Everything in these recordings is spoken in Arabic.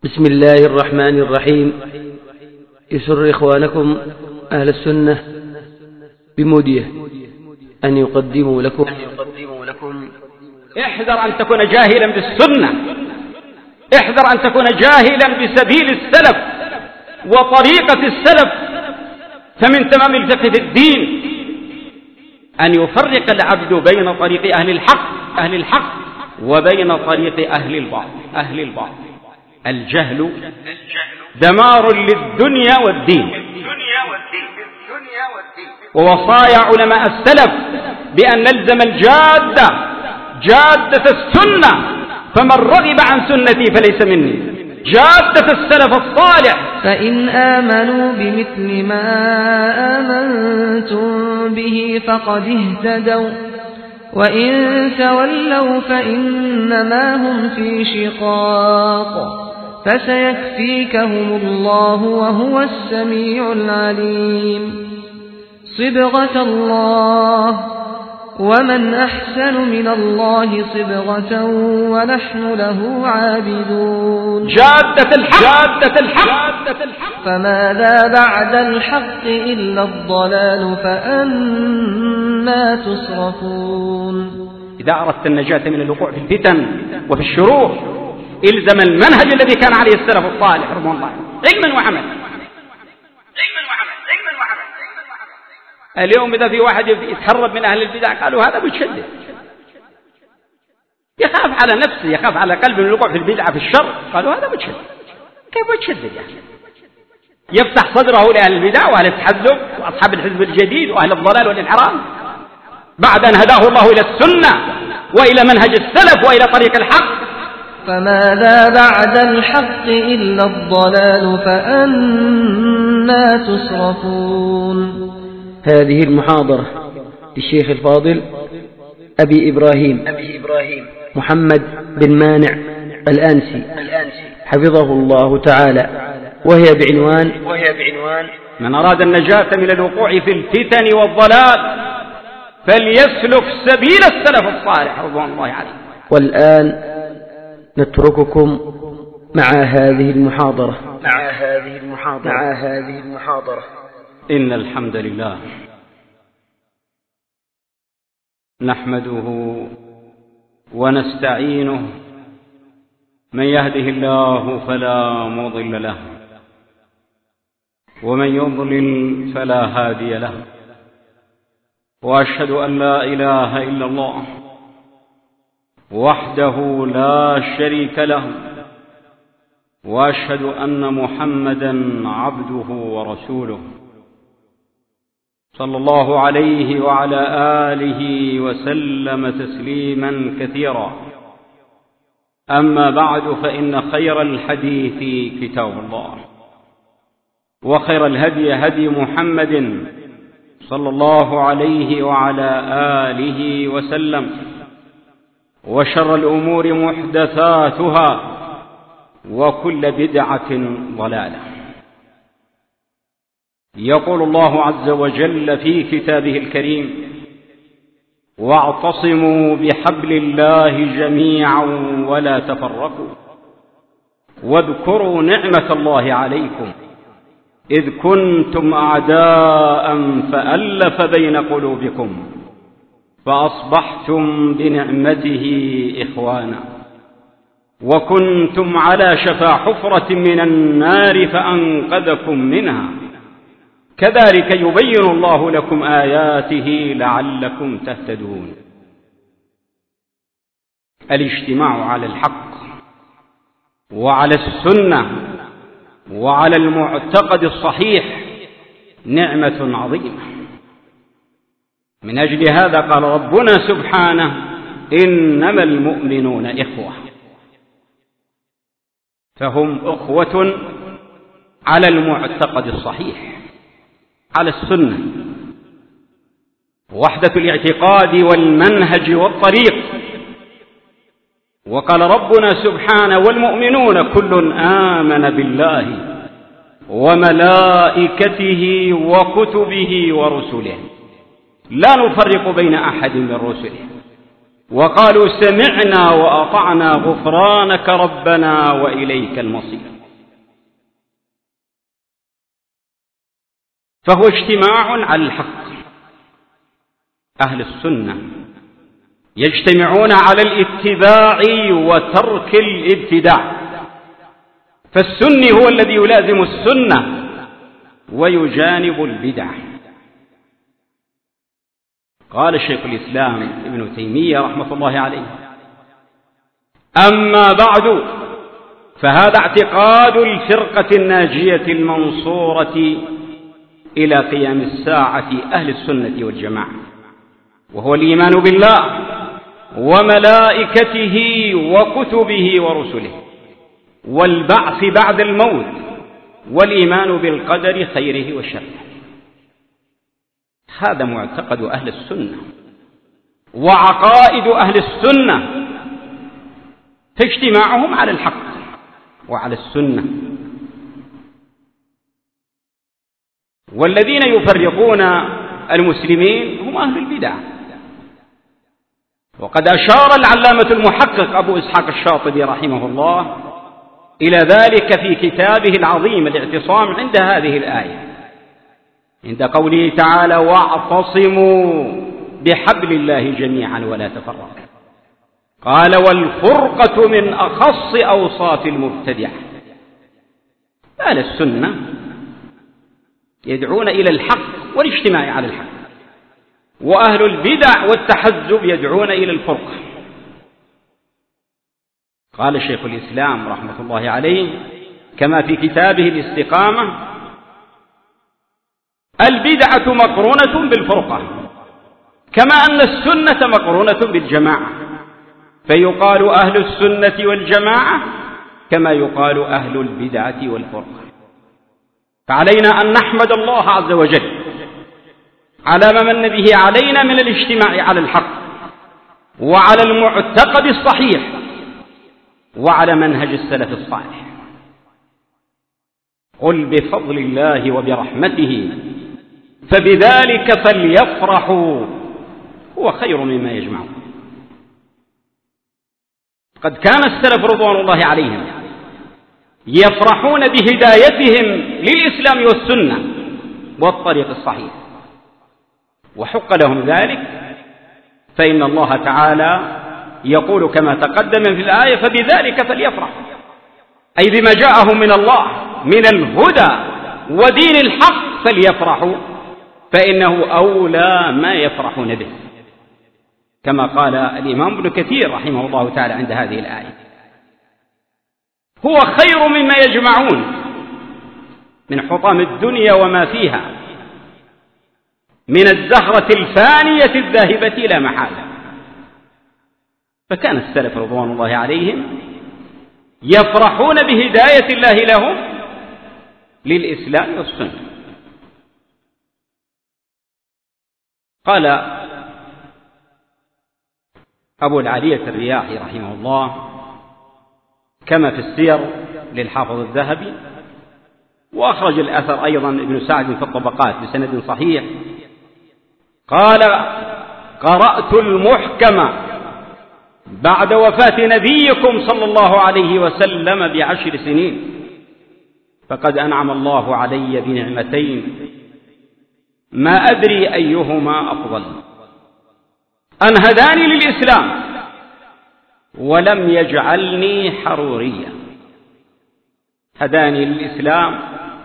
بسم الله الرحمن الرحيم. يسر إخوانكم أهل السنة بمودية أن يقدموا لكم احذر أن تكون جاهلا بالسنة، احذر أن تكون جاهلا بسبيل السلف وطريقة السلف. فمن تمام الفقه في الدين أن يفرق العبد بين طريق أهل الحق وبين طريق أهل الباطل. الجهل دمار للدنيا والدين. ووصايا علماء السلف بأن نلزم جادة السنة، فمن رغب عن سنتي فليس مني. جادة السلف الصالح. فإن آمنوا بمثل ما آمنتم به فقد اهتدوا، وإن تولوا فإنما هم في شقاق، فسيكفيكهم الله وهو السميع العليم. صبغة الله، ومن أحسن من الله صبغة ونحن له عابدون. جادة الحق. فماذا بعد الحق إلا الضلال، فأنا تصرفون. إذا أردت النجاة من الوقوع في الفتن وفي الشرور إلزم المنهج الذي كان عليه السلف الصالح رضوان الله، علما وعملا. اليوم إذا في واحد يتهرب من أهل البدع قالوا هذا متشدد، يخاف على نفسه، يخاف على قلبه من الوقوع في البدعة في الشر، قالوا هذا متشدد. كيف متشدد يعني؟ يفتح صدره لأهل البدع وأهل التحزب وأصحاب الحزب الجديد وأهل الضلال والانحراف بعد أن هداه الله إلى السنة وإلى منهج السلف وإلى طريق الحق. فماذا بعد الحق إلا الضلال، فأنا تصرفون. هذه المحاضرة للشيخ الفاضل أبي إبراهيم محمد بن مانع الأنسي حفظه الله تعالى، وهي بعنوان من أراد النجاة من الوقوع في الفتن والضلال فليسلك سبيل السلف الصالح رضوان الله عليه. والآن نترككم مع هذه المحاضرة. إن الحمد لله نحمده ونستعينه، من يهده الله فلا مضل له ومن يضلل فلا هادي له، وأشهد أن لا إله إلا الله وحده لا شريك له، وأشهد أن محمدا عبده ورسوله صلى الله عليه وعلى آله وسلم تسليما كثيرا. أما بعد، فإن خير الحديث كتاب الله، وخير الهدي هدي محمد صلى الله عليه وعلى آله وسلم، وشر الأمور محدثاتها، وكل بدعة ضلالة. يقول الله عز وجل في كتابه الكريم: واعتصموا بحبل الله جميعا ولا تفرقوا، واذكروا نعمة الله عليكم إذ كنتم أعداء فألف بين قلوبكم فأصبحتم بنعمته إخوانا، وكنتم على شفا حفرة من النار فأنقذكم منها، كذلك يبين الله لكم آياته لعلكم تهتدون. الاجتماع على الحق وعلى السنة وعلى المعتقد الصحيح نعمة عظيمة. من أجل هذا قال ربنا سبحانه: إنما المؤمنون إخوة. فهم أخوة على المعتقد الصحيح، على السنة، وحدة الاعتقاد والمنهج والطريق. وقال ربنا سبحانه: والمؤمنون كل آمن بالله وملائكته وكتبه ورسله لا نفرق بين أحد من رسله وقالوا سمعنا وأطعنا غفرانك ربنا وإليك المصير. فهو اجتماع على الحق. أهل السنة يجتمعون على الاتباع وترك الابتداع، فالسني هو الذي يلازم السنة ويجانب البدع. قال الشيخ الإسلام ابن تيمية رحمة الله عليه: أما بعد، فهذا اعتقاد الفرقة الناجية المنصورة إلى قيام الساعة أهل السنة والجماعة، وهو الإيمان بالله وملائكته وكتبه ورسله والبعث بعد الموت والإيمان بالقدر خيره وشره. هذا معتقد أهل السنة وعقائد أهل السنة، فاجتماعهم على الحق وعلى السنة. والذين يفرقون المسلمين هم أهل البدع. وقد أشار العلامة المحقق أبو إسحاق الشاطبي رحمه الله إلى ذلك في كتابه العظيم الاعتصام عند هذه الآية، عند قوله تعالى: واعتصموا بحبل الله جميعا ولا تفرقوا. قال: والفرقة من أخص أوصاف المبتدع. أهل السنة يدعون إلى الحق والاجتماع على الحق، وأهل البدع والتحزب يدعون إلى الفرقة. قال شيخ الإسلام رحمة الله عليه كما في كتابه الاستقامة: البدعة مقرونة بالفرقة، كما أن السنة مقرونة بالجماعة، فيقال أهل السنة والجماعة كما يقال أهل البدعة والفرقة. فعلينا أن نحمد الله عز وجل على ما من به علينا من الاجتماع على الحق وعلى المعتقد الصحيح وعلى منهج السلف الصالح. قل بفضل الله وبرحمته فبذلك فليفرحوا هو خير مما يجمعون. قد كان السلف رضوان الله عليهم يفرحون بهدايتهم للإسلام والسنة والطريق الصحيح، وحق لهم ذلك، فإن الله تعالى يقول كما تقدم في الآية: فبذلك فليفرحوا، أي بما جاءهم من الله من الهدى ودين الحق فليفرحوا، فإنه أولى ما يفرحون به، كما قال الإمام ابن كثير رحمه الله تعالى عند هذه الآية: هو خير مما يجمعون من حطام الدنيا وما فيها من الزهرة الفانية الذاهبة لا محالة. فكان السلف رضوان الله عليهم يفرحون بهداية الله لهم للإسلام والسنة. قال أبو العالية الرياحي رحمه الله كما في السير للحافظ الذهبي، وأخرج الأثر أيضا ابن سعد في الطبقات بسند صحيح، قال: قرأت المحكم بعد وفاة نبيكم صلى الله عليه وسلم ب10 سنين، فقد أنعم الله علي بنعمتين ما أدري أيهما أفضل، أن هداني للإسلام ولم يجعلني حروريا. هداني للإسلام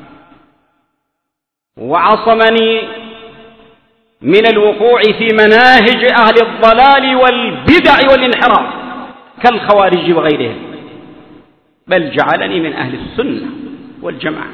وعصمني من الوقوع في مناهج أهل الضلال والبدع والانحراف كالخوارج وغيرهم، بل جعلني من أهل السنة والجماعة.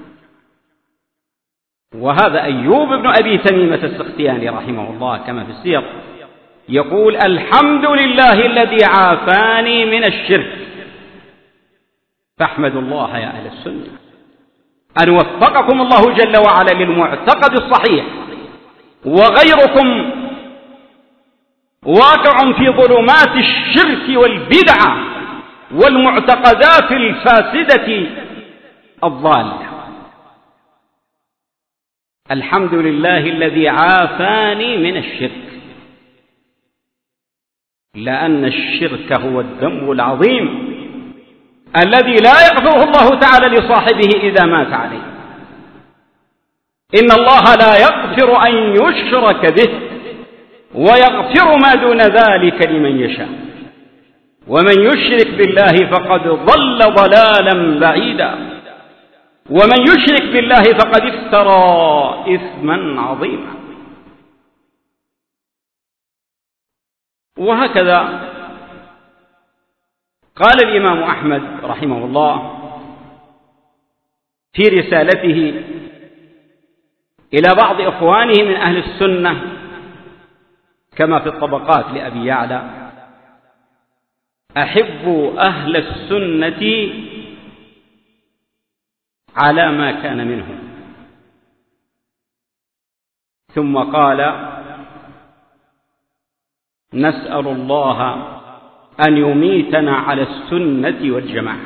وهذا أيوب بن أبي تميمة السختياني رحمه الله كما في السير يقول: الحمد لله الذي عافاني من الشرك. فاحمدوا الله يا أهل السنة أن وفقكم الله جل وعلا للمعتقد الصحيح، وغيركم واقع في ظلمات الشرك والبدعة والمعتقدات الفاسدة الضالة. الحمد لله الذي عافاني من الشرك. لأن الشرك هو الذنب العظيم الذي لا يغفره الله تعالى لصاحبه إذا مات عليه. إن الله لا يغفر أن يشرك به ويغفر ما دون ذلك لمن يشاء، ومن يشرك بالله فقد ضل ضلالا بعيدا، ومن يشرك بالله فقد افترى إثما عظيما. وهكذا قال الإمام أحمد رحمه الله في رسالته إلى بعض إخوانه من أهل السنة كما في الطبقات لأبي يعلى: أحبوا أهل السنة على ما كان منهم. ثم قال: نسأل الله أن يميتنا على السنة والجماعة.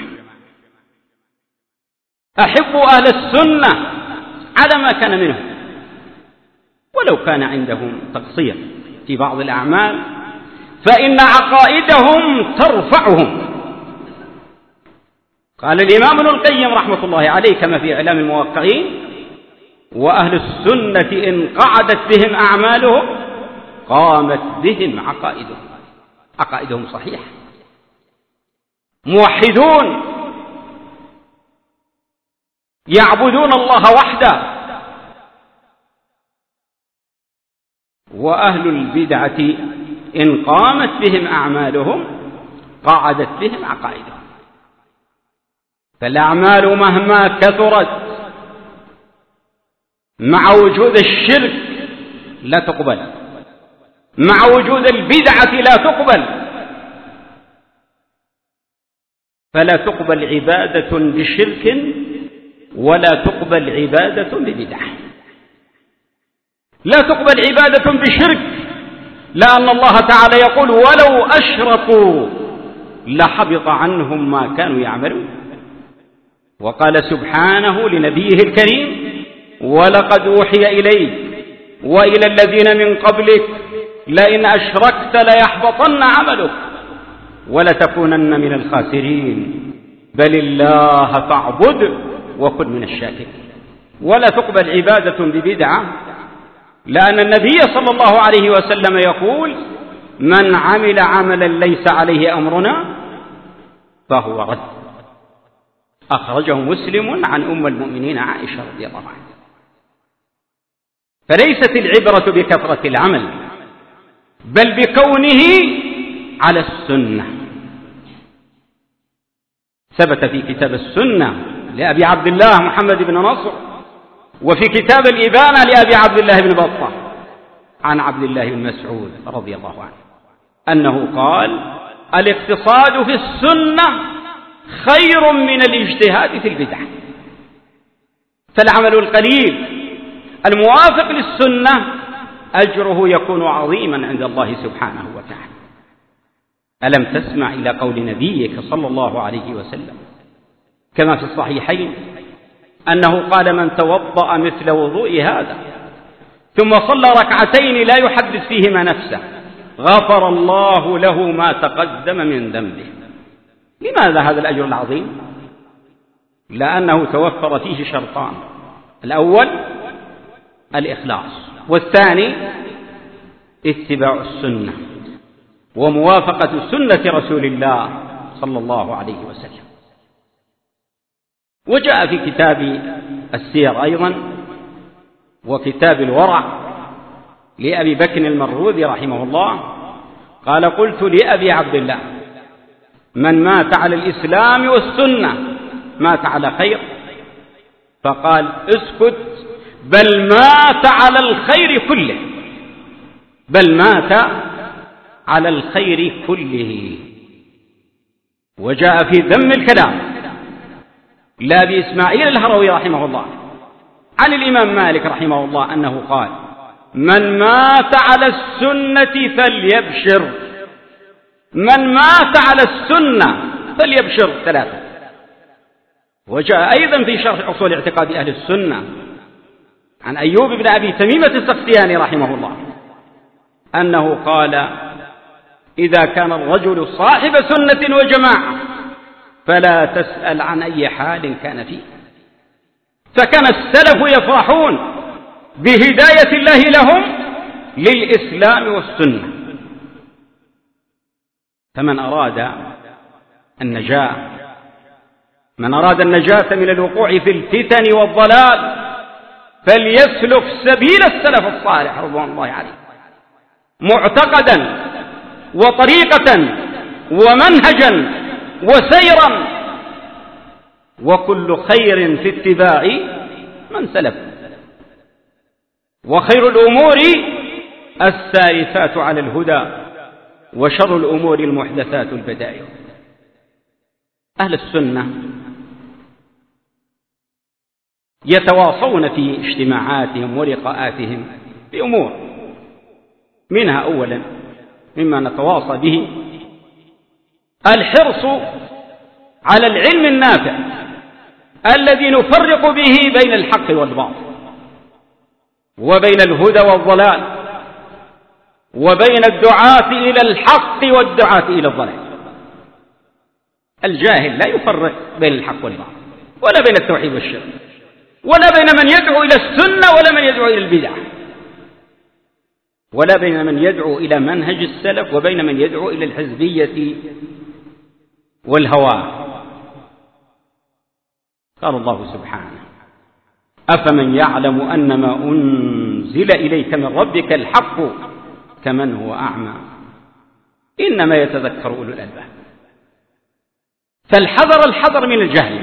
أحبوا أهل السنة على ما كان منهم، ولو كان عندهم تقصير في بعض الأعمال فإن عقائدهم ترفعهم. قال الإمام ابن القيم رحمة الله عليه كما في إعلام الموقعين: وأهل السنة إن قعدت بهم أعمالهم قامت بهم عقائدهم. عقائدهم صحيحة، موحدون يعبدون الله وحده. وأهل البدعة إن قامت بهم أعمالهم قعدت بهم عقائدهم. فالأعمال مهما كثرت مع وجود الشرك لا تقبل، مع وجود البدعة لا تقبل. فلا تقبل عبادة بشرك ولا تقبل عبادة ببدعة. لا تقبل عبادة بشرك لأن الله تعالى يقول: ولو أشركوا لحبط عنهم ما كانوا يعملون. وقال سبحانه لنبيه الكريم: ولقد أوحي إليك وإلى الذين من قبلك لئن أشركت ليحبطن عملك ولتكونن من الخاسرين بل الله فاعبد وكن من الشاكرين. ولا تقبل عبادة ببدعة لأن النبي صلى الله عليه وسلم يقول: من عمل عملا ليس عليه أمرنا فهو رد. أخرجه مسلم عن أم المؤمنين عائشة رضي الله عنها. فليست العبرة بكثرة العمل بل بكونه على السنة. ثبت في كتاب السنة لأبي عبد الله محمد بن نصر، وفي كتاب الإبانة لأبي عبد الله بن بطة عن عبد الله بن مسعود رضي الله عنه أنه قال: الاقتصاد في السنة خير من الاجتهاد في البدعة. فالعمل القليل الموافق للسنة أجره يكون عظيما عند الله سبحانه وتعالى. ألم تسمع إلى قول نبيك صلى الله عليه وسلم كما في الصحيحين أنه قال: من توضأ مثل وضوء هذا ثم صلى ركعتين لا يحدث فيهما نفسه غفر الله له ما تقدم من ذنبه. لماذا هذا الأجر العظيم؟ لأنه توفر فيه شرطان: الأول الإخلاص، والثاني اتباع السنة وموافقة سنة رسول الله صلى الله عليه وسلم. وجاء في كتاب السير أيضا وكتاب الورع لأبي بكر المروذي رحمه الله قال: قلت لأبي عبد الله: من مات على الإسلام والسنة مات على خير؟ فقال: اسكت، بل مات على الخير كله، بل مات على الخير كله. وجاء في ذم الكلام لأبي إسماعيل الهروي رحمه الله عن الإمام مالك رحمه الله أنه قال: من مات على السنة فليبشر، من مات على السنة فليبشر. 3. وجاء أيضا في شرح أصول اعتقاد أهل السنة عن أيوب بن أبي تميمة السختياني رحمه الله أنه قال: إذا كان الرجل صاحب سنة وجماعة فلا تسأل عن أي حال كان فيه. فكان السلف يفرحون بهداية الله لهم للإسلام والسنة. فمن أراد النجاة من الوقوع في الفتن والضلال فليسلك سبيل السلف الصالح رضوان الله عليه، معتقدا وطريقة ومنهجا وسيرا، وكل خير في اتباع من سلف. وخير الأمور السالفات على الهدى، وشر الأمور المحدثات البدائع. أهل السنة يتواصون في اجتماعاتهم ولقاءاتهم بأمور، منها أولا مما نتواصى به الحرص على العلم النافع الذي نفرق به بين الحق والباطل، وبين الهدى والضلال، وبين الدعاة إلى الحق والدعاة إلى الضلال. الجاهل لا يفرق بين الحق والباطل، ولا بين التوحيد والشرك، ولا بين من يدعو إلى السنة ولا من يدعو إلى البدعة، ولا بين من يدعو إلى منهج السلف وبين من يدعو إلى الحزبية والهوى. قال الله سبحانه: أفمن يعلم أن ما أنزل إليك من ربك الحق كمن هو أعمى إنما يتذكر أولو الألباب. فالحذر من الجهل.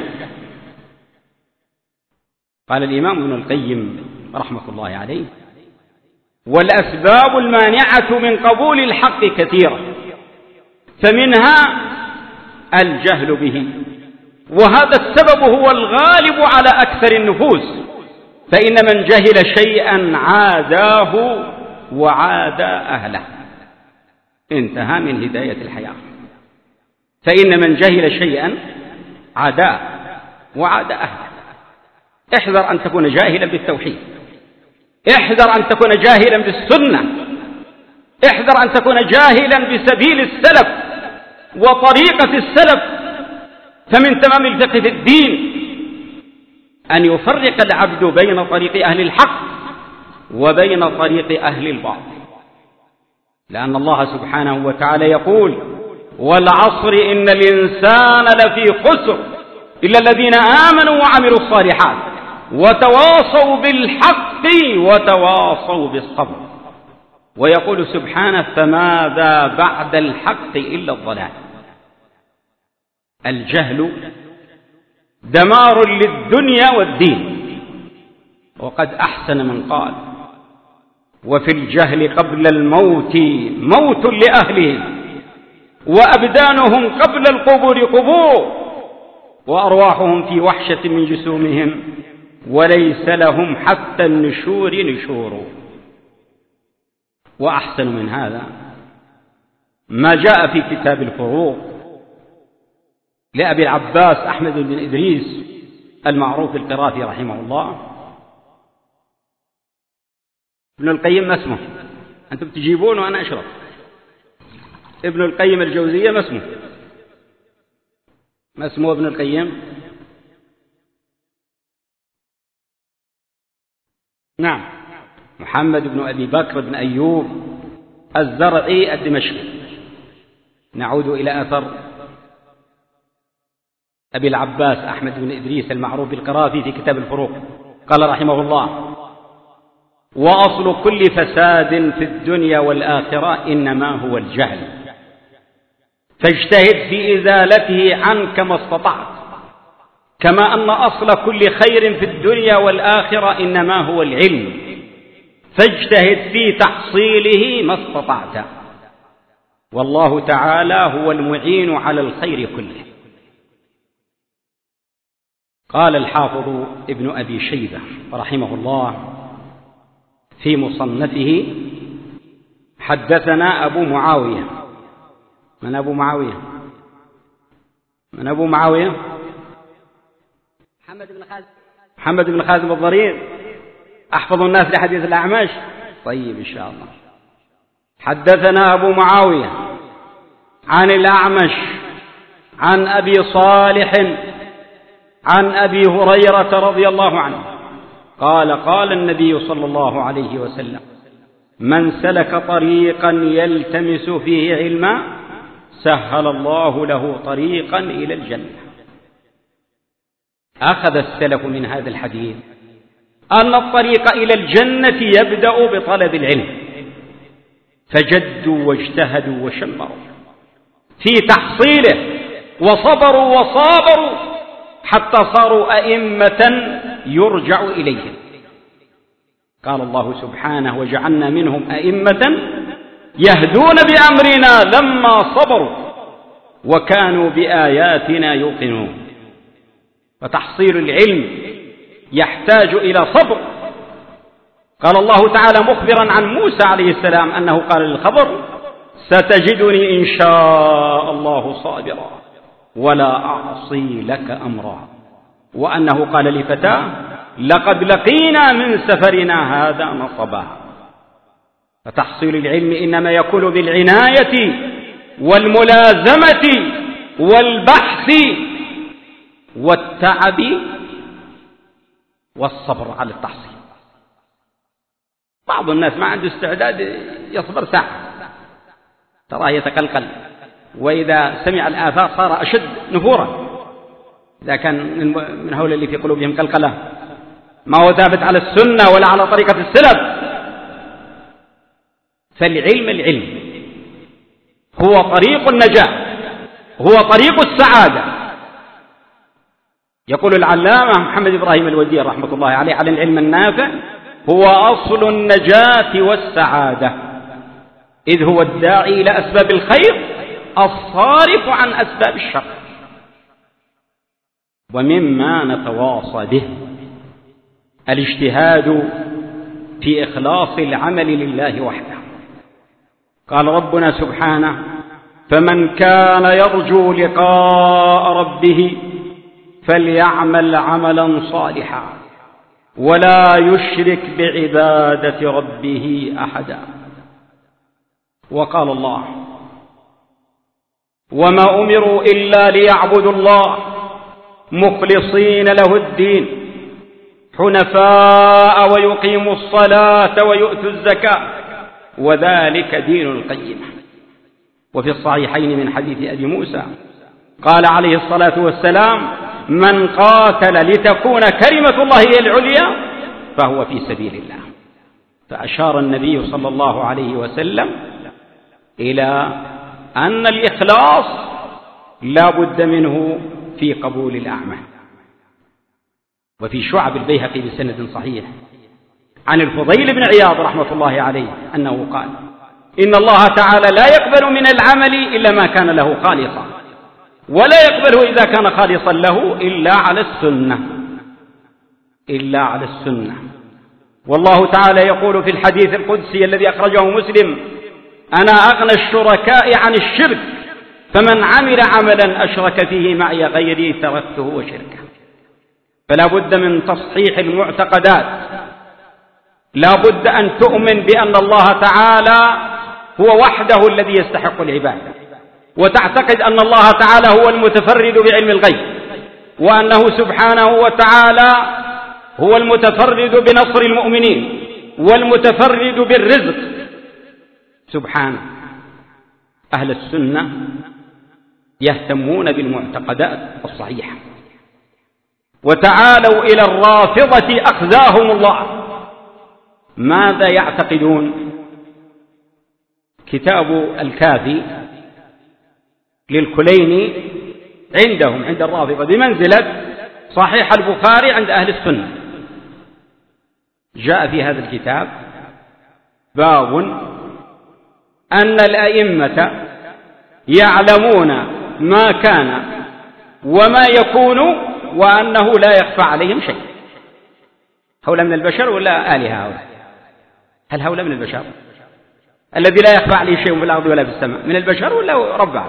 قال الإمام ابن القيم رحمة الله عليه: والأسباب المانعة من قبول الحق كثيرة، فمنها الجهل به، وهذا السبب هو الغالب على أكثر النفوس، فإن من جهل شيئا عاداه وعاد أهله. انتهى من هداية الحياة. فإن من جهل شيئا عاداه وعاد أهله. احذر أن تكون جاهلا بالتوحيد، احذر أن تكون جاهلا بالسنة، احذر أن تكون جاهلا بسبيل السلف وطريقة السلف. فمن تمام الفقه في الدين أن يفرق العبد بين طريق أهل الحق وبين طريق أهل الباطل، لأن الله سبحانه وتعالى يقول: والعصر إن الإنسان لفي خسر إلا الذين آمنوا وعملوا الصالحات وتواصوا بالحق وتواصوا بالصبر. ويقول سبحانه: فماذا بعد الحق إلا الضلال. الجهل دمار للدنيا والدين. وقد أحسن من قال: وفي الجهل قبل الموت موت لأهله، وأبدانهم قبل القبور قبور، وأرواحهم في وحشة من جسومهم، وليس لهم حتى النشور نشور. وأحسن من هذا ما جاء في كتاب الفروق لأبي العباس أحمد بن إدريس المعروف القرافي رحمه الله. ابن القيم ما اسمه؟ أنتم تجيبون وأنا أشرف. ابن القيم الجوزية ما اسمه؟ ما اسمه ابن القيم؟ نعم، محمد بن أبي بكر بن أيوب الزرعي الدمشقي. نعود إلى أثر أبي العباس أحمد بن إدريس المعروف بالقرافي في كتاب الفروق. قال رحمه الله: وأصل كل فساد في الدنيا والآخرة إنما هو الجهل، فاجتهد في إزالته عنك ما استطعت، كما أن أصل كل خير في الدنيا والآخرة إنما هو العلم، فاجتهد في تحصيله ما استطعت، والله تعالى هو المعين على الخير كله. قال الحافظ ابن أبي شيبة رحمه الله في مصنفه: حدثنا أبو معاوية. من أبو معاوية؟ من أبو معاوية؟ محمد بن خازم الضرير، أحفظ الناس لحديث الأعمش. طيب إن شاء الله. حدثنا أبو معاوية عن الأعمش عن أبي صالح عن أبي هريرة رضي الله عنه قال قال النبي صلى الله عليه وسلم: من سلك طريقا يلتمس فيه علما سهل الله له طريقا إلى الجنة. أخذ السلف من هذا الحديث أن الطريق إلى الجنة يبدأ بطلب العلم، فجدوا واجتهدوا وشمروا في تحصيله وصبروا وصابروا حتى صاروا أئمة يرجع إليهم. قال الله سبحانه: وجعلنا منهم أئمة يهدون بأمرنا لما صبروا وكانوا بآياتنا يوقنون. وتحصيل العلم يحتاج إلى صبر. قال الله تعالى مخبرا عن موسى عليه السلام أنه قال للخضر: ستجدني إن شاء الله صابرا ولا أعصي لك أمرا. وأنه قال لفتاه: لقد لقينا من سفرنا هذا نصبا. فتحصيل العلم إنما يكون بالعناية والملازمة والبحث والتعب والصبر على التحصيل. بعض الناس ما عنده استعداد يصبر ساعة، تراه يتقلقل، وإذا سمع الآثار صار أشد نفورا. إذا كان من هؤلاء اللي في قلوبهم قلقلة ما هو ثابت على السنة ولا على طريقة السلف. فالعلم العلم هو طريق النجاة، هو طريق السعادة. يقول العلامة محمد إبراهيم الوزير رحمة الله عليه على العلم النافع: هو أصل النجاة والسعادة، إذ هو الداعي إلى أسباب الخير الصارف عن أسباب الشر. ومما نتواصى به الاجتهاد في إخلاص العمل لله وحده. قال ربنا سبحانه: فمن كان يرجو لقاء ربه فليعمل عملا صالحا ولا يشرك بعبادة ربه أحدا. وقال الله: وما أمروا إلا ليعبدوا الله مخلصين له الدين حنفاء ويقيموا الصلاة ويؤتوا الزكاة وذلك دين القيمة. وفي الصحيحين من حديث أبي موسى قال عليه الصلاة والسلام: من قاتل لتكون كلمة الله هي العليا فهو في سبيل الله. فأشار النبي صلى الله عليه وسلم إلى أن الإخلاص لا بد منه في قبول الأعمال. وفي شعب البيهقي بسند صحيح عن الفضيل بن عياض رحمة الله عليه أنه قال: إن الله تعالى لا يقبل من العمل إلا ما كان له خالصا، ولا يقبله إذا كان خالصا له إلا على السنة. والله تعالى يقول في الحديث القدسي الذي أخرجه مسلم: أنا أغنى الشركاء عن الشرك، فمن عمل عملا أشرك فيه معي غيري تركته وشركه. فلا بد من تصحيح المعتقدات، لا بد أن تؤمن بأن الله تعالى هو وحده الذي يستحق العبادة، وتعتقد أن الله تعالى هو المتفرد بعلم الغيب، وأنه سبحانه وتعالى هو المتفرد بنصر المؤمنين والمتفرد بالرزق سبحانه. أهل السنة يهتمون بالمعتقدات الصحيحة. وتعالوا إلى الرافضة أخزاهم الله، ماذا يعتقدون؟ كتاب الكافي للكليني عندهم عند الرافضة بمنزلة صحيح البخاري عند أهل السنة. جاء في هذا الكتاب باب أن الأئمة يعلمون ما كان وما يكون وأنه لا يخفى عليهم شيء. هؤلاء من البشر ولا آلهة؟ هل هؤلاء من البشر الذي لا يخفى عليه شيء في الأرض ولا في السماء؟ من البشر ولا ربع؟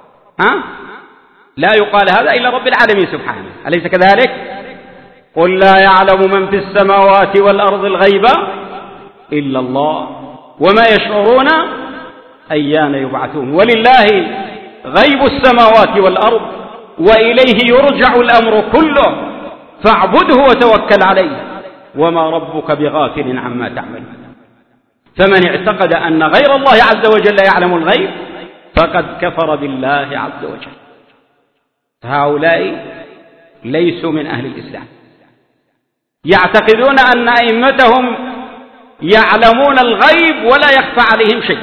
لا يقال هذا إلا رب العالمين سبحانه، أليس كذلك؟ قل لا يعلم من في السماوات والأرض الغيب إلا الله وما يشعرون أيان يبعثون. ولله غيب السماوات والأرض وإليه يرجع الأمر كله فاعبده وتوكل عليه وما ربك بغافل عما تعمل. فمن اعتقد أن غير الله عز وجل يعلم الغيب فقد كفر بالله عز وجل. هؤلاء ليسوا من أهل الإسلام، يعتقدون أن أئمتهم يعلمون الغيب ولا يخفى عليهم شيء.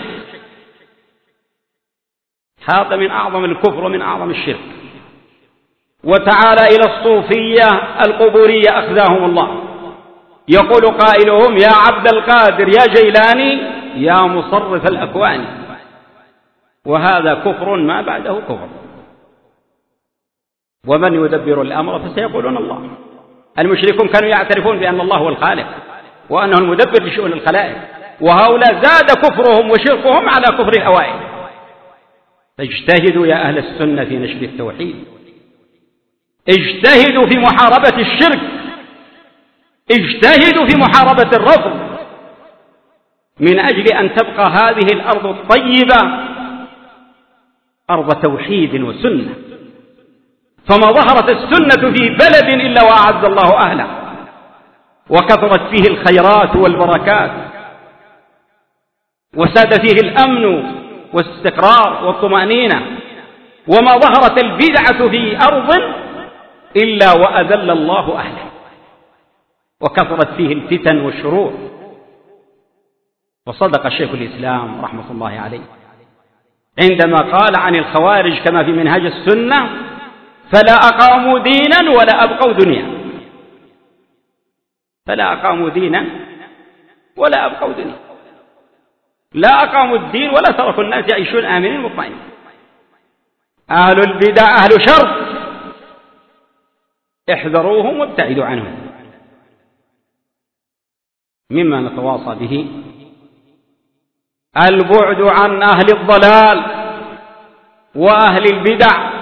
هذا من أعظم الكفر ومن أعظم الشرك. وتعالى إلى الصوفية القبورية أخذاهم الله، يقول قائلهم: يا عبد القادر يا جيلاني يا مصرف الأكوان. وهذا كفر ما بعده كفر. ومن يدبر الأمر فسيقولون الله. المشركون كانوا يعترفون بأن الله هو الخالق وأنه المدبر لشؤون الخلائق، وهؤلاء زاد كفرهم وشركهم على كفر الأوائل. فاجتهدوا يا أهل السنة في نشر التوحيد، اجتهدوا في محاربة الشرك، اجتهدوا في محاربة الرفض، من أجل أن تبقى هذه الأرض الطيبة أرض توحيد وسنة. فما ظهرت السنة في بلد إلا وأعز الله أهله، وكثرت فيه الخيرات والبركات، وساد فيه الأمن والاستقرار والطمأنينة. وما ظهرت البدعة في أرض إلا وأذل الله أهله، وكثرت فيه الفتن والشرور. وصدق شيخ الإسلام رحمة الله عليه عندما قال عن الخوارج كما في منهاج السنة: فلا أقاموا دينا ولا أبقوا دنيا. فلا أقاموا دينا ولا أبقوا دنيا، لا أقاموا الدين ولا تركوا الناس يعيشون آمنين مطمئنين. أهل البدع أهل شر، احذروهم وابتعدوا عنهم. مما نتواصى به البعد عن أهل الضلال وأهل البدع.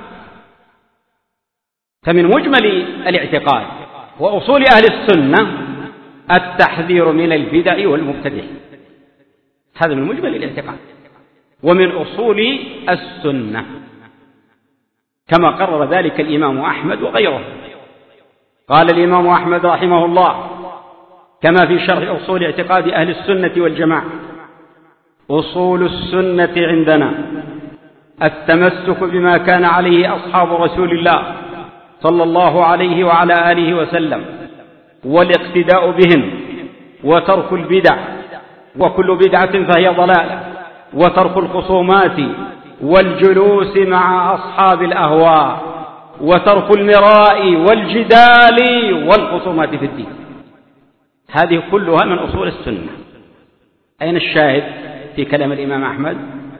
فمن مجمل الاعتقاد وأصول أهل السنة التحذير من البدع والمبتدع، هذا من مجمل الاعتقاد ومن أصول السنة، كما قرر ذلك الإمام أحمد وغيره. قال الإمام أحمد رحمه الله كما في شرح أصول اعتقاد أهل السنة والجماعة: أصول السنة عندنا التمسك بما كان عليه أصحاب رسول الله صلى الله عليه وعلى آله وسلم، والاقتداء بهم، وترك البدع، وكل بدعة فهي ضلالة، وترك الخصومات والجلوس مع أصحاب الأهواء، وترك المراء والجدال والخصومات في الدين. هذه كلها من أصول السنة. أين الشاهد في كلام الإمام أحمد؟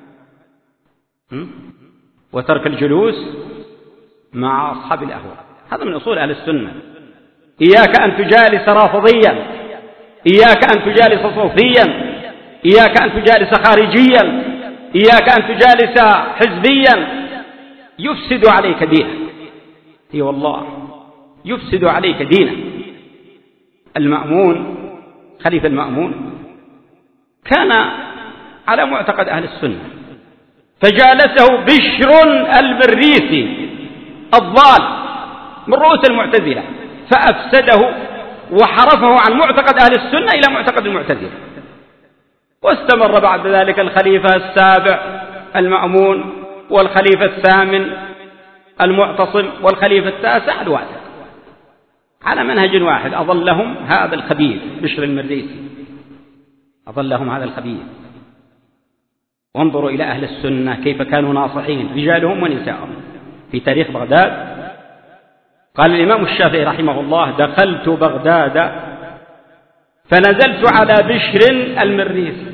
وترك الجلوس مع أصحاب الأهواء، هذا من أصول أهل السنة. إياك أن تجالس رافضيا، إياك أن تجالس صوفيا، إياك أن تجالس خارجيا، إياك أن تجالس حزبيا، يفسد عليك دينك. اي والله يفسد عليك دينك. المأمون خليفة المأمون كان على معتقد أهل السنة، فجالسه بشر المريسي الضال من رؤوس المعتزلة فأفسده وحرفه عن معتقد أهل السنة إلى معتقد المعتزلة. واستمر بعد ذلك الخليفة السابع المأمون، والخليفة الثامن المعتصم، والخليفة التاسع الواثق، على منهج واحد. أضلهم هذا الخبيث بشر المريسي، أضلهم هذا الخبيث. وانظروا إلى أهل السنة كيف كانوا ناصحين رجالهم ونساءهم. في تاريخ بغداد قال الإمام الشافعي رحمه الله: دخلت بغداد فنزلت على بشر المريسي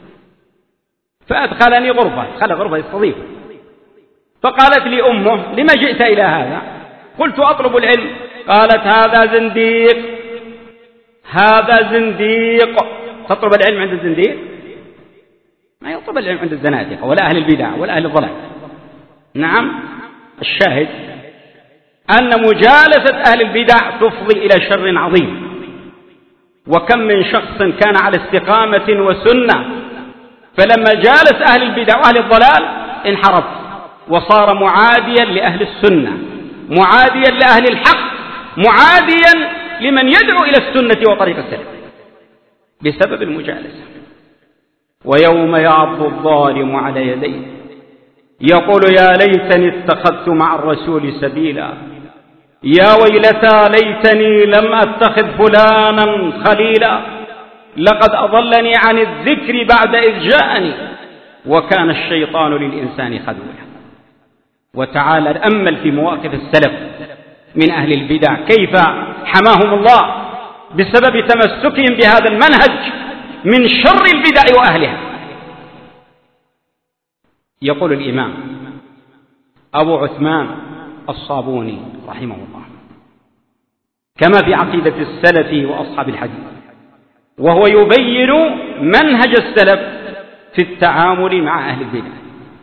فأدخلني غرفة، دخل غرفة يستضيف، فقالت لي أمه: لما جئت إلى هذا؟ قلت: أطلب العلم. قالت: هذا زنديق، هذا زنديق. تطلب العلم عند الزنديق؟ ما يطلب العلم عند الزنادقة ولا أهل البدع ولا أهل الضلال. نعم، الشاهد أن مجالسة أهل البدع تفضي إلى شر عظيم. وكم من شخص كان على استقامة وسنة، فلما جالس أهل البدع وأهل الضلال انحرف وصار معاديا لأهل السنة، معاديا لأهل الحق، معاديا لمن يدعو إلى السنة وطريق السلف بسبب المجالسة. ويوم يعض الظالم على يديه يقول يا ليتني اتخذت مع الرسول سبيلا، يا ويلتى ليتني لم أتخذ فلانا خليلا، لقد أضلني عن الذكر بعد إذ جاءني وكان الشيطان للإنسان خذولا. وتعالى تأمل في مواقف السلف من أهل البدع كيف حماهم الله بسبب تمسكهم بهذا المنهج من شر البدع وأهلها. يقول الإمام أبو عثمان الصابوني رحمه الله كما في عقيدة السلف وأصحاب الحديث، وهو يبين منهج السلف في التعامل مع أهل البدع،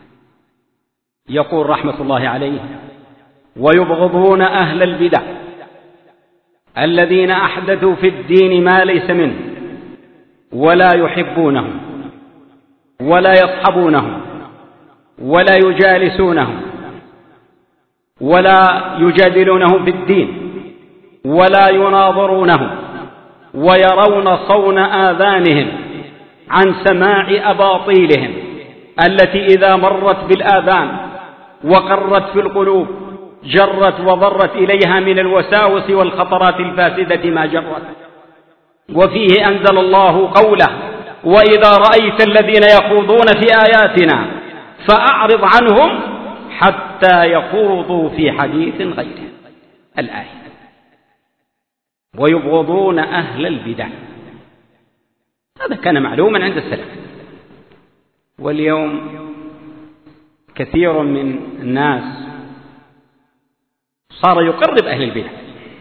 يقول رحمة الله عليه: ويبغضون أهل البدع الذين أحدثوا في الدين ما ليس منه، ولا يحبونهم ولا يصحبونهم ولا يجالسونهم ولا يجادلونهم في الدين ولا يناظرونهم، ويرون صون آذانهم عن سماع أباطيلهم التي إذا مرت بالآذان وقرت في القلوب جرت وضرت إليها من الوساوس والخطرات الفاسدة ما جرت. وفيه أنزل الله قوله: وإذا رأيت الذين يخوضون في آياتنا فأعرض عنهم حتى يخوضوا في حديث غيره. الآية. ويبغضون أهل البدع، هذا كان معلوما عند السلف. واليوم كثير من الناس صار يقرب أهل البدع،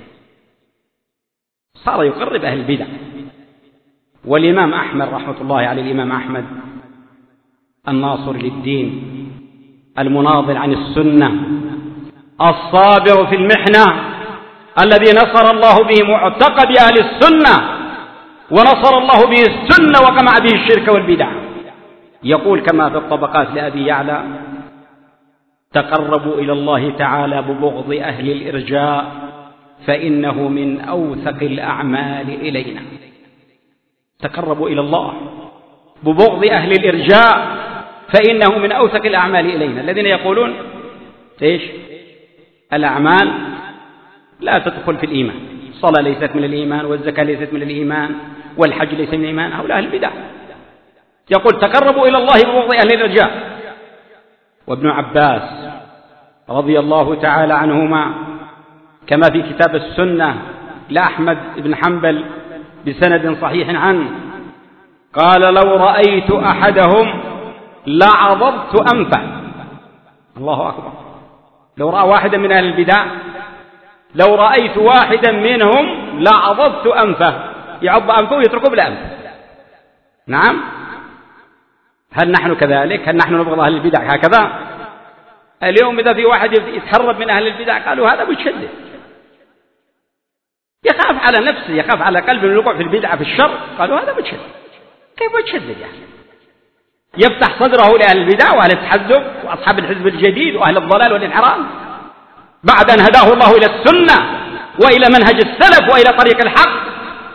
صار يقرب أهل البدع. والإمام أحمد رحمة الله عليه، الإمام أحمد الناصر للدين المناضل عن السنة الصابر في المحنة الذي نصر الله به معتقد أهل السنة ونصر الله به السنة وقمع به الشرك والبدع، يقول كما في الطبقات لأبي يعلى: تقربوا إلى الله تعالى ببغض أهل الإرجاء فإنه من أوثق الأعمال إلينا. تقربوا إلى الله ببغض أهل الإرجاء فإنه من أوثق الأعمال إلينا، الذين يقولون إيش؟ الأعمال لا تدخل في الإيمان، الصلاة ليست من الإيمان، والزكاة ليست من الإيمان، والحج ليس من الإيمان، هؤلاء أهل البدع. يقول تقربوا إلى الله ببغض أهل الإرجاء. وابن عباس رضي الله تعالى عنهما كما في كتاب السنة لأحمد بن حنبل بسند صحيح عنه قال: لو رأيت أحدهم لعضضت أنفه. الله أكبر. لو رأى واحدا من أهل البدع، لو رأيت واحدا منهم لعضضت أنفه، يعض أنفه ويتركه بلا أنف. نعم، هل نحن كذلك؟ هل نحن نبغض أهل البدع هكذا؟ اليوم إذا في واحد يتهرب من أهل البدع قالوا هذا متشدد، يخاف على نفسه، يخاف على قلبه من الوقوع في البدعة في الشر، قالوا هذا متشدد. كيف متشدد يعني؟ يفتح صدره لأهل البدع وأهل التحزب وأصحاب الحزب الجديد وأهل الضلال والانحراف بعد أن هداه الله إلى السنة وإلى منهج السلف وإلى طريق الحق.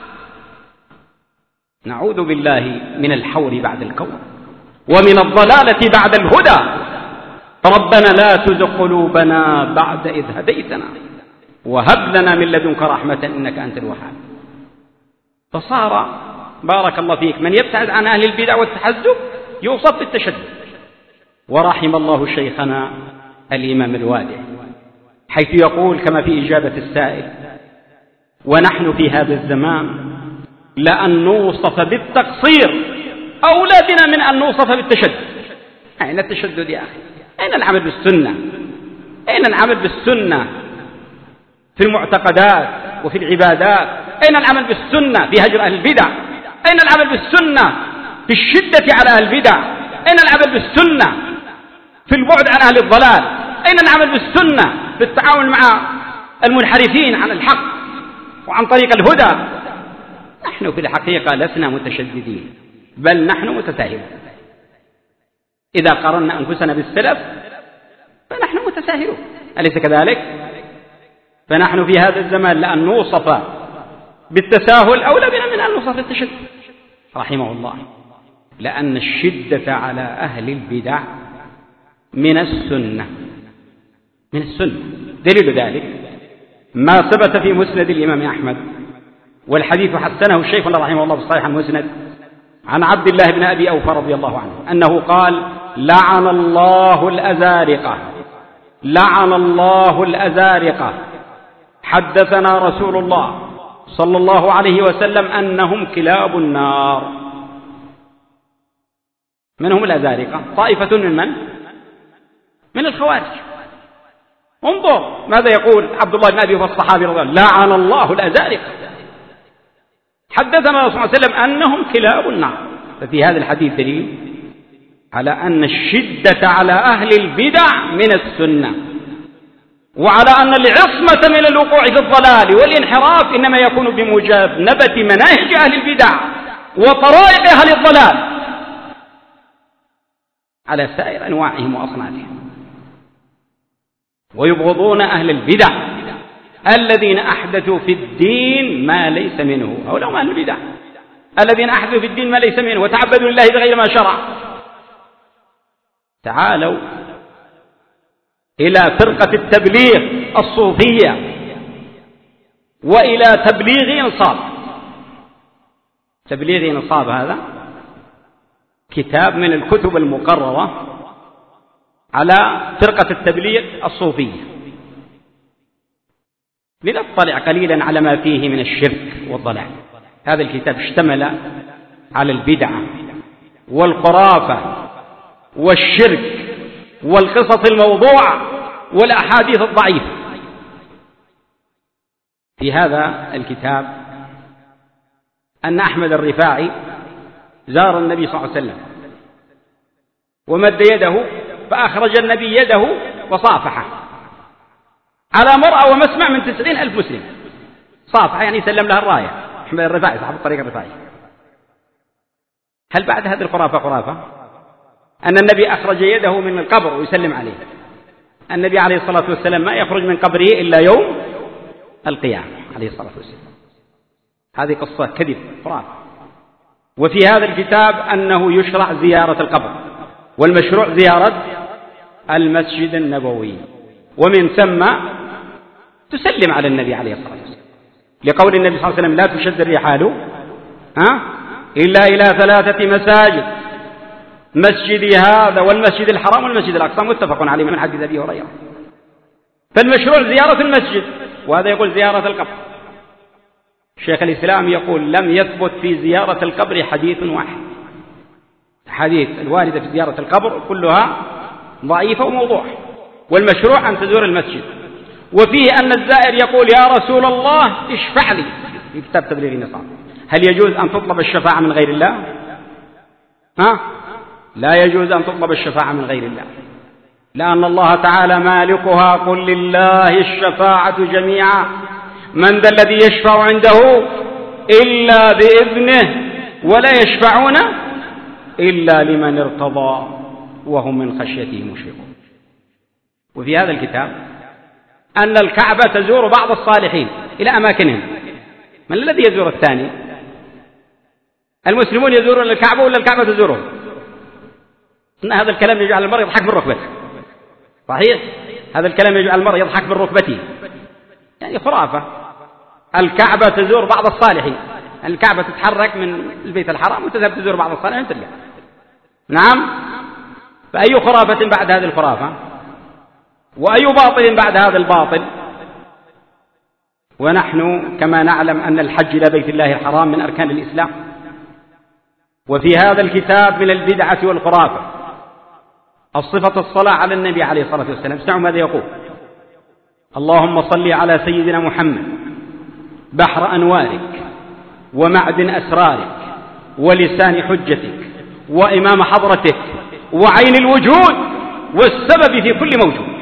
نعوذ بالله من الحور بعد الكون ومن الضلالة بعد الهدى. ربنا لا تزغ قلوبنا بعد إذ هديتنا وهب لنا من لدنك رحمة إنك أنت الوهاب. فصار بارك الله فيك من يبتعد عن أهل البدع والتحزب يوصف بالتشدد. ورحم الله شيخنا الإمام الوادع حيث يقول كما في إجابة السائل: ونحن في هذا الزمان لأن نوصف بالتقصير أولى بنا من أن نوصف بالتشدد. أين التشدد يا أخي؟ أين العمل بالسنة؟ أين العمل بالسنة في المعتقدات وفي العبادات؟ أين العمل بالسنة في هجر أهل البدع؟ أين العمل بالسنة في الشدة على أهل البدع؟ أين العمل بالسنة في البعد عن أهل الضلال؟ أين العمل بالسنة في التعاون مع المنحرفين عن الحق وعن طريق الهدى؟ نحن في الحقيقة لسنا متشددين، بل نحن متساهلون. إذا قارنا أنفسنا بالسلف فنحن متساهلون، أليس كذلك؟ فنحن في هذا الزمان لأن نوصف بالتساهل أولى بنا من أن نوصف بالتشدد رحمه الله، لأن الشدة على أهل البدع من السنة. من السنة. دليل ذلك ما ثبت في مسند الإمام أحمد، والحديث حسنه الشيخ رحمه الله في الصحيح المسند، عن عبد الله بن أبي أوفى رضي الله عنه أنه قال: لعن الله الأزارقة، لعن الله الأزارقة، حدثنا رسول الله صلى الله عليه وسلم أنهم كلاب النار. من هم الأزارقة؟ طائفة من؟ من الخوارج. انظر ماذا يقول عبد الله بن أبي أوفى الصحابي رضي الله عنه: لعن الله الأزارقة، حدثنا رسول الله صلى الله عليه وسلم أنهم كلاب النار. ففي هذا الحديث دليل على أن الشدة على أهل البدع من السنة، وعلى أن العصمة من الوقوع في الضلال والانحراف إنما يكون بمجانبة مناهج أهل البدع وطرائق أهل الضلال على سائر أنواعهم وأصنافهم. ويبغضون أهل البدع الذين أحدثوا في الدين ما ليس منه، أو لهم أهل البدع الذين أحدثوا في الدين ما ليس منه وتعبدوا لله بغير ما شرع. تعالوا إلى فرقة التبليغ الصوفية وإلى تبليغ إنصاب. تبليغ إنصاب هذا كتاب من الكتب المقررة على فرقة التبليغ الصوفية. لنطلع قليلا على ما فيه من الشرك والضلال. هذا الكتاب اشتمل على البدعة والخرافة والشرك والقصص الموضوعة والأحاديث الضعيفة. في هذا الكتاب أن أحمد الرفاعي زار النبي صلى الله عليه وسلم ومد يده، فأخرج النبي يده وصافحه على مرأى ومسمع من 90,000 مسلم. صافحه يعني سلم لها الراية. أحمد الرفاعي صاحب الطريقة الرفاعي. هل بعد هذه الخرافة خرافة؟ أن النبي أخرج يده من القبر ويسلم عليه. النبي عليه الصلاة والسلام ما يخرج من قبره إلا يوم القيامة عليه الصلاة والسلام. هذه قصة كذب خرافة. وفي هذا الكتاب أنه يشرع زيارة القبر، والمشروع زيارة المسجد النبوي، ومن ثم تسلم على النبي عليه الصلاة والسلام، لقول النبي صلى الله عليه وسلم: لا تشد الرحال إلا إلى 3 مساجد، مسجدي هذا والمسجد الحرام والمسجد الأقصى، متفق عليه من حديث أبي هريرة. فالمشروع زيارة المسجد، وهذا يقول زيارة القبر. شيخ الإسلام يقول: لم يثبت في زيارة القبر حديث واحد. الحديث الواردة في زيارة القبر كلها ضعيفة وموضوع، والمشروع أن تزور المسجد. وفيه أن الزائر يقول: يا رسول الله اشفع لي، في كتاب تبليغ النصارى. هل يجوز أن تطلب الشفاعة من غير الله؟ لا يجوز أن تطلب الشفاعة من غير الله، لأن الله تعالى مالكها: قل لله الشفاعة جميعا، من ذا الذي يشفع عنده إلا بإذنه، ولا يشفعون إلا لمن ارتضى وهم من خشيته مشفقون. وفي هذا الكتاب أن الكعبة تزور بعض الصالحين إلى أماكنهم. من الذي يزور الثاني؟ المسلمون يزورون الكعبة ولا الكعبة تزورهم؟ إن هذا الكلام يجعل المرء يضحك من ركبته. صحيح؟ هذا الكلام يجعل المرء يضحك من ركبته، يعني خرافة. الكعبة تزور بعض الصالحين، الكعبة تتحرك من البيت الحرام وتذهب تزور بعض الصالحين وترجع. نعم، فأي خرافة بعد هذه الخرافة، وأي باطل بعد هذا الباطل. ونحن كما نعلم أن الحج إلى بيت الله الحرام من أركان الإسلام. وفي هذا الكتاب من البدعة والخرافة الصفة الصلاة على النبي عليه الصلاة والسلام. اسمعوا ماذا يقول: اللهم صل على سيدنا محمد بحر أنوارك ومعدن أسرارك ولسان حجتك وإمام حضرتك وعين الوجود والسبب في كل موجود.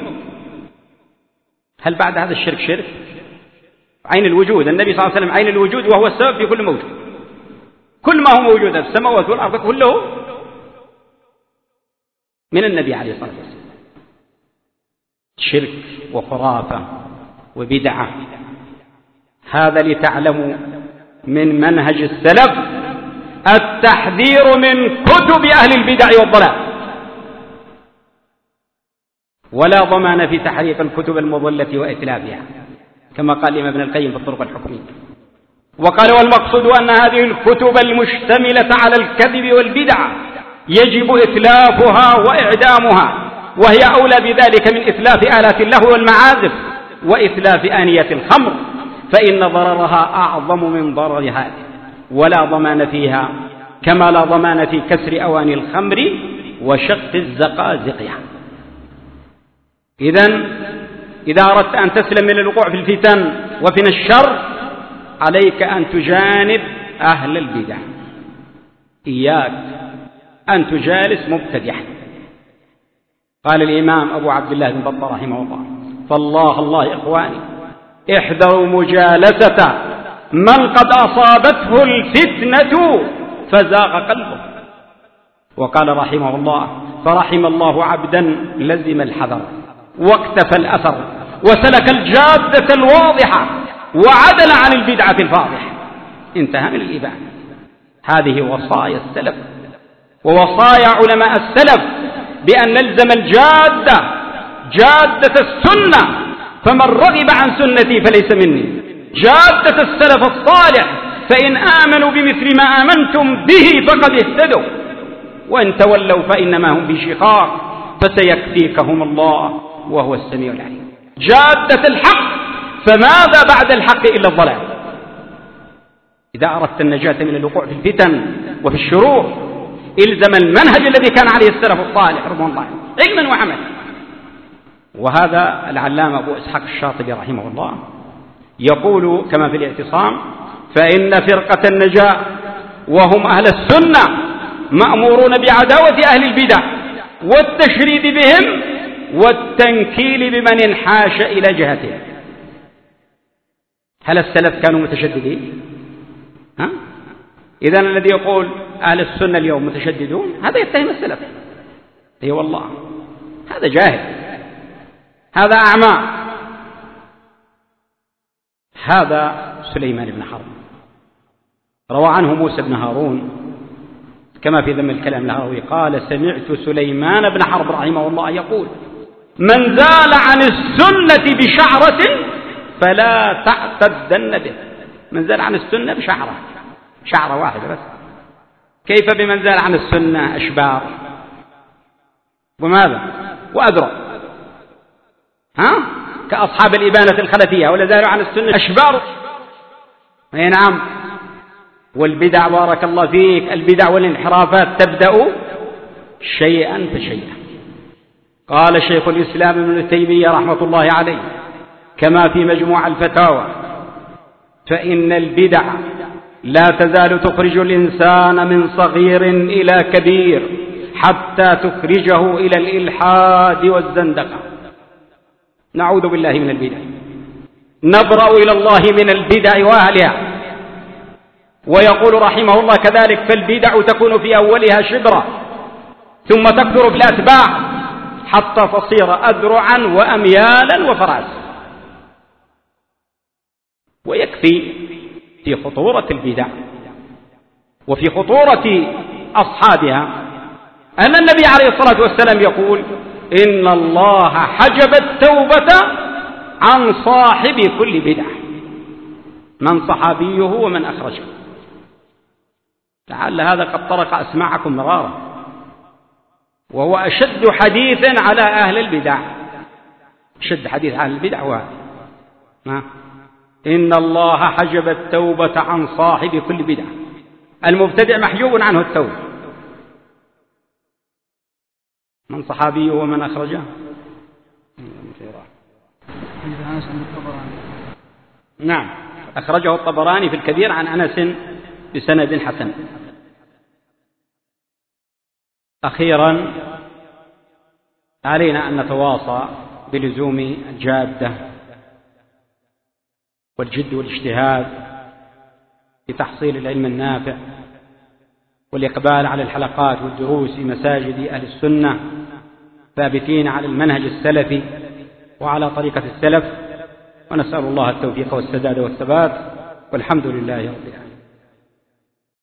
هل بعد هذا الشرك شرك؟ عين الوجود، النبي صلى الله عليه وسلم عين الوجود وهو السبب في كل موجود. كل ما هو موجود في السماوات والأرض كله من النبي عليه الصلاة والسلام. شرك وخرافة وبدعة. هذا لتعلموا من منهج السلف التحذير من كتب أهل البدع والضلال، ولا ضمان في تحريف الكتب المضلة وإتلافها، كما قال الإمام ابن القيم في الطرق الحكمية. وقال: والمقصود أن هذه الكتب المشتملة على الكذب والبدع يجب إتلافها وإعدامها، وهي أولى بذلك من إتلاف آلات اللهو والمعازف وإتلاف آنية الخمر، فإن ضررها أعظم من ضرر هذه، ولا ضمان فيها، كما لا ضمان في كسر أواني الخمر وشق الزقازقها. إذا أردت أن تسلم من الوقوع في الفتن وفي الشر عليك أن تجانب أهل البدع، إياك أن تجالس مبتدعا. قال الإمام أبو عبد الله بن بطة رحمه الله: فالله يا إخواني احذروا مجالسة من قد أصابته الفتنة فزاغ قلبه. وقال رحمه الله: فرحم الله عبدا لزم الحذر واقتفى الأثر وسلك الجادة الواضحة وعدل عن البدعة الفاضحة. انتهى من الإبانة. هذه وصايا السلف ووصايا علماء السلف بأن نلزم جادة السنة، فمن رغب عن سنتي فليس مني. جادة السلف الصالح، فإن آمنوا بمثل ما آمنتم به فقد اهتدوا، وإن تولوا فإنما هم في شقاق فسيكفيكهم الله وهو السميع العليم. جادة الحق، فماذا بعد الحق إلا الضلال؟ إذا أردت النجاة من الوقوع في الفتن وفي الشرور إلزم المنهج الذي كان عليه السلف الصالح رضوان الله علما وعملا. وهذا العلامة أبو إسحاق الشاطبي رحمه الله يقول كما في الاعتصام: فإن فرقة النجاة وهم أهل السنة مأمورون بعداوة أهل البدع والتشريد بهم والتنكيل بمن انحاش إلى جهته. هل السلف كانوا متشددين؟ إذن الذي يقول أهل السنة اليوم متشددون هذا يتهم السلف. أي والله، هذا جاهل، هذا أعمى. هذا سليمان بن حرب روى عنه موسى بن هارون كما في ذم الكلام الهروي قال: سمعت سليمان بن حرب رحمه الله يقول: من زال عن السنة بشعرة فلا تعتدن به. من زال عن السنة بشعرة، شعرة واحدة بس. كيف بمن زال عن السنة أشبار وماذا وأذرع؟ كأصحاب الإبانة الخلفية ولا زالوا عن السنة أشبار. أي نعم. والبدع بارك الله فيك، البدع والانحرافات تبدأ شيئا فشيئا. قال شيخ الإسلام ابن تيمية رحمة الله عليه كما في مجموع الفتاوى: فإن البدع لا تزال تخرج الإنسان من صغير إلى كبير حتى تخرجه إلى الإلحاد والزندقة. نعوذ بالله من البدع، نبرأ إلى الله من البدع وأهلها. ويقول رحمه الله كذلك: فالبدع تكون في أولها شبرا ثم تكثر في الأتباع حتى تصير أذرعا وأميالا وفراس. ويكفي في خطورة البدع وفي خطورة أصحابها أن النبي عليه الصلاة والسلام يقول: إن الله حجب التوبة عن صاحب كل بدعة، من صحابيه ومن أخرجه. لعل هذا قد طرق أسماعكم مرارا، وهو أشد حديث على أهل البدع، أشد حديث على البدع. وهذا إن الله حجب التوبة عن صاحب كل بدعة. المبتدع محجوب عنه التوبة، من صحابيه ومن أخرجه. نعم، أخرجه الطبراني في الكبير عن أنس بسند حسن. أخيرا علينا أن نتواصى بلزوم الجادة والجد والاجتهاد في تحصيل العلم النافع والإقبال على الحلقات والدروس في مساجد أهل السنة ثابتين على المنهج السلفي وعلى طريقة السلف، ونسأل الله التوفيق والسداد والثبات، والحمد لله رب العالمين.